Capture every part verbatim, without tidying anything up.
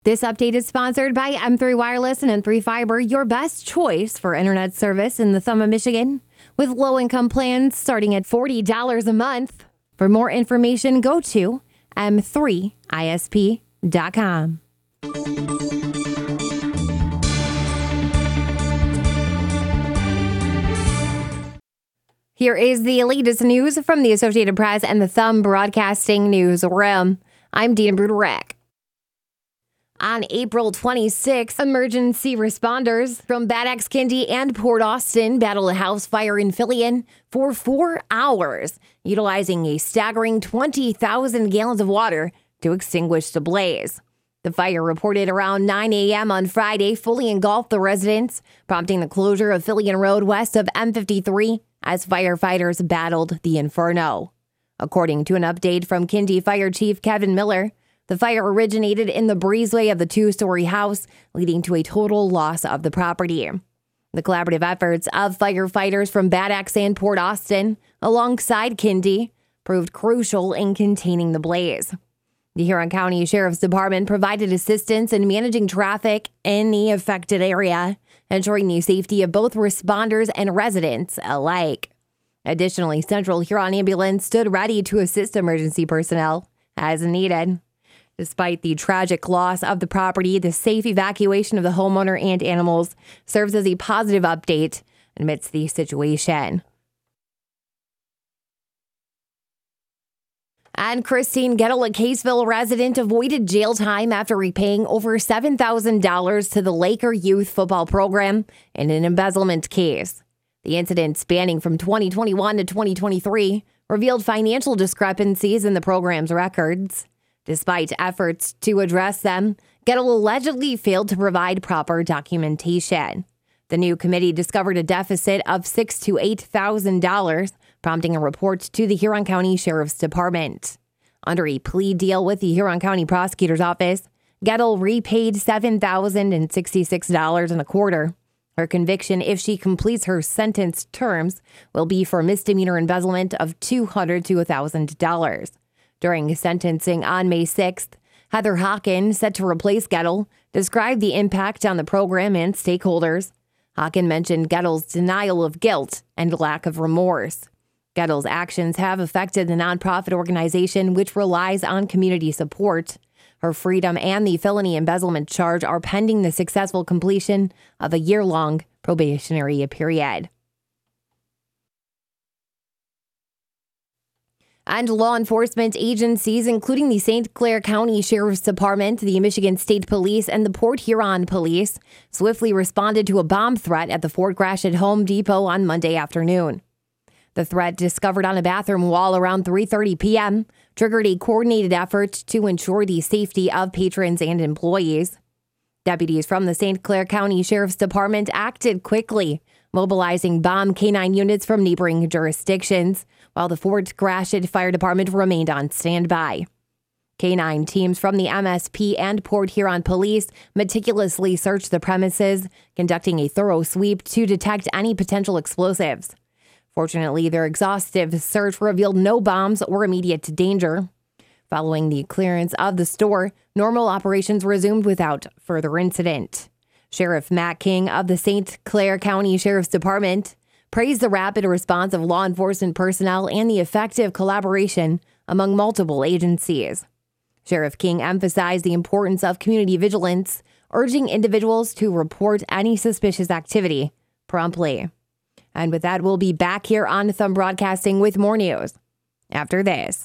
This update is sponsored by M three Wireless and M three Fiber, your best choice for internet service in the Thumb of Michigan, with low-income plans starting at forty dollars a month. For more information, go to m three I S P dot com. Here is the latest news from the Associated Press and the Thumb Broadcasting Newsroom. I'm Dina Bruderek. On April twenty-sixth, emergency responders from Bad Axe, Kindy, and Port Austin battled a house fire in Fillion for four hours, utilizing a staggering twenty thousand gallons of water to extinguish the blaze. The fire, reported around nine a.m. on Friday, fully engulfed the residents, prompting the closure of Fillion Road west of M fifty-three as firefighters battled the inferno. According to an update from Kindy Fire Chief Kevin Miller, the fire originated in the breezeway of the two-story house, leading to a total loss of the property. The collaborative efforts of firefighters from Bad Axe and Port Austin, alongside Kindy, proved crucial in containing the blaze. The Huron County Sheriff's Department provided assistance in managing traffic in the affected area, ensuring the safety of both responders and residents alike. Additionally, Central Huron Ambulance stood ready to assist emergency personnel as needed. Despite the tragic loss of the property, the safe evacuation of the homeowner and animals serves as a positive update amidst the situation. And Christine Gettle, a Caseville resident, avoided jail time after repaying over seven thousand dollars to the Laker Youth Football Program in an embezzlement case. The incident, spanning from twenty twenty-one to twenty twenty-three, revealed financial discrepancies in the program's records. Despite efforts to address them, Gettle allegedly failed to provide proper documentation. The new committee discovered a deficit of six thousand to eight thousand dollars, prompting a report to the Huron County Sheriff's Department. Under a plea deal with the Huron County Prosecutor's Office, Gettle repaid seven thousand sixty-six dollars and a quarter. Her conviction, if she completes her sentence terms, will be for misdemeanor embezzlement of two hundred to one thousand dollars. During sentencing on May sixth, Heather Hawken, set to replace Gettle, described the impact on the program and stakeholders. Hawken mentioned Gettle's denial of guilt and lack of remorse. Gettle's actions have affected the nonprofit organization, which relies on community support. Her freedom and the felony embezzlement charge are pending the successful completion of a year-long probationary period. And law enforcement agencies, including the Saint Clair County Sheriff's Department, the Michigan State Police, and the Port Huron Police, swiftly responded to a bomb threat at the Fort Gratiot Home Depot on Monday afternoon. The threat, discovered on a bathroom wall around three thirty p.m., triggered a coordinated effort to ensure the safety of patrons and employees. Deputies from the Saint Clair County Sheriff's Department acted quickly, mobilizing bomb canine units from neighboring jurisdictions, while the Fort Gratiot Fire Department remained on standby. Canine teams from the M S P and Port Huron Police meticulously searched the premises, conducting a thorough sweep to detect any potential explosives. Fortunately, their exhaustive search revealed no bombs or immediate danger. Following the clearance of the store, normal operations resumed without further incident. Sheriff Matt King of the Saint Clair County Sheriff's Department praised the rapid response of law enforcement personnel and the effective collaboration among multiple agencies. Sheriff King emphasized the importance of community vigilance, urging individuals to report any suspicious activity promptly. And with that, we'll be back here on Thumb Broadcasting with more news after this.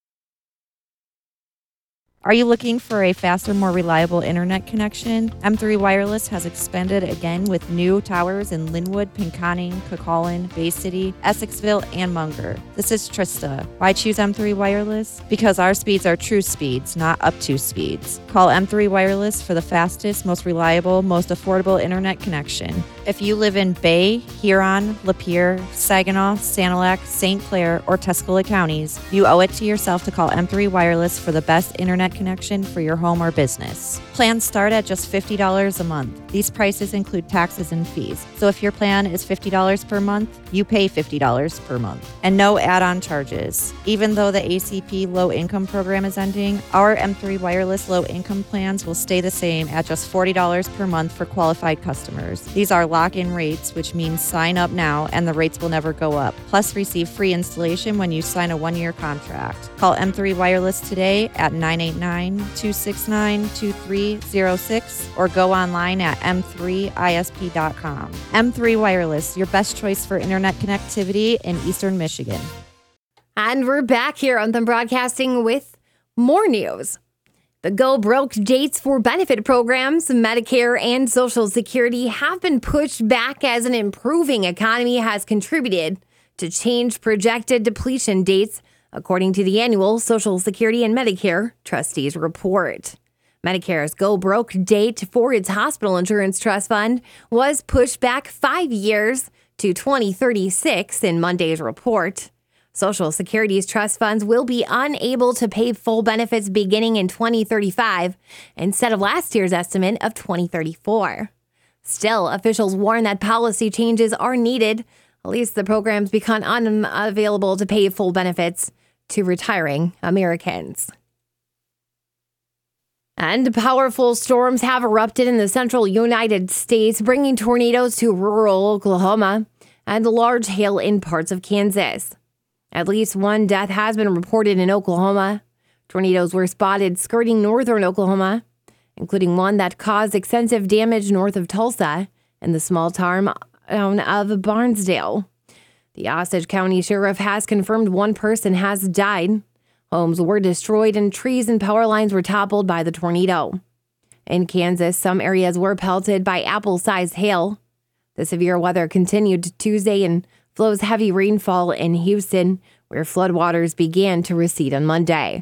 Are you looking for a faster, more reliable internet connection? M three Wireless has expanded again with new towers in Linwood, Pinconning, Cullowhee, Bay City, Essexville, and Munger. This is Trista. Why choose M three Wireless? Because our speeds are true speeds, not up to speeds. Call M three Wireless for the fastest, most reliable, most affordable internet connection. If you live in Bay, Huron, Lapeer, Saginaw, Sanilac, Saint Clair, or Tuscola counties, you owe it to yourself to call M three Wireless for the best internet connection for your home or business. Plans start at just fifty dollars a month. These prices include taxes and fees. So if your plan is fifty dollars per month, you pay fifty dollars per month. And no add-on charges. Even though the A C P low income program is ending, our M three Wireless low income plans will stay the same at just forty dollars per month for qualified customers. These are lock-in rates, which means sign up now and the rates will never go up. Plus, receive free installation when you sign a one-year contract. Call M three Wireless today at nine eight nine, two six nine, two three zero six or go online at m three I S P dot com. M three Wireless, your best choice for internet connectivity in Eastern Michigan. And we're back here on Thumb Broadcasting with more news. The Go Broke dates for benefit programs, Medicare and Social Security have been pushed back as an improving economy has contributed to change projected depletion dates, according to the annual Social Security and Medicare Trustees Report. Medicare's Go Broke date for its hospital insurance trust fund was pushed back five years to twenty thirty-six in Monday's report. Social Security's trust funds will be unable to pay full benefits beginning in twenty thirty-five instead of last year's estimate of twenty thirty-four. Still, officials warn that policy changes are needed. At least the programs become unavailable to pay full benefits to retiring Americans. And powerful storms have erupted in the central United States, bringing tornadoes to rural Oklahoma and large hail in parts of Kansas. At least one death has been reported in Oklahoma. Tornadoes were spotted skirting northern Oklahoma, including one that caused extensive damage north of Tulsa and the small town of Barnesdale. The Osage County Sheriff has confirmed one person has died. Homes were destroyed and trees and power lines were toppled by the tornado. In Kansas, some areas were pelted by apple-sized hail. The severe weather continued Tuesday and flows heavy rainfall in Houston, where floodwaters began to recede on Monday.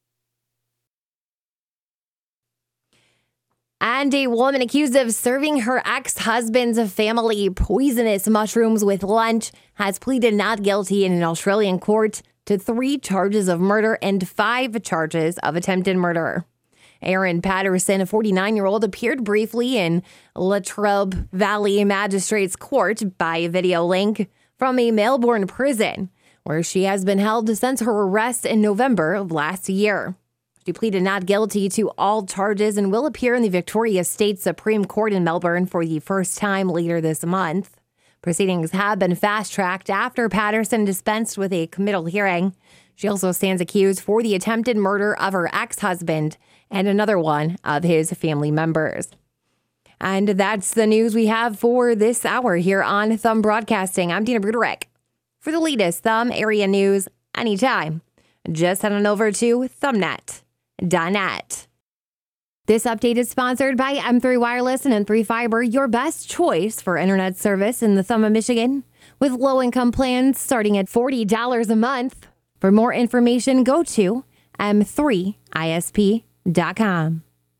And a woman accused of serving her ex-husband's family poisonous mushrooms with lunch has pleaded not guilty in an Australian court to three charges of murder and five charges of attempted murder. Aaron Patterson, a forty-nine-year-old, appeared briefly in Latrobe Valley Magistrates Court by video link from a Melbourne prison, where she has been held since her arrest in November of last year. She pleaded not guilty to all charges and will appear in the Victoria State Supreme Court in Melbourne for the first time later this month. Proceedings have been fast-tracked after Patterson dispensed with a committal hearing. She also stands accused for the attempted murder of her ex-husband and another one of his family members. And that's the news we have for this hour here on Thumb Broadcasting. I'm Dina Bruderek. For the latest Thumb area news anytime, just head on over to thumbnet dot net. This update is sponsored by M three Wireless and M three Fiber, your best choice for internet service in the Thumb of Michigan, with low-income plans starting at forty dollars a month. For more information, go to m three I S P dot com.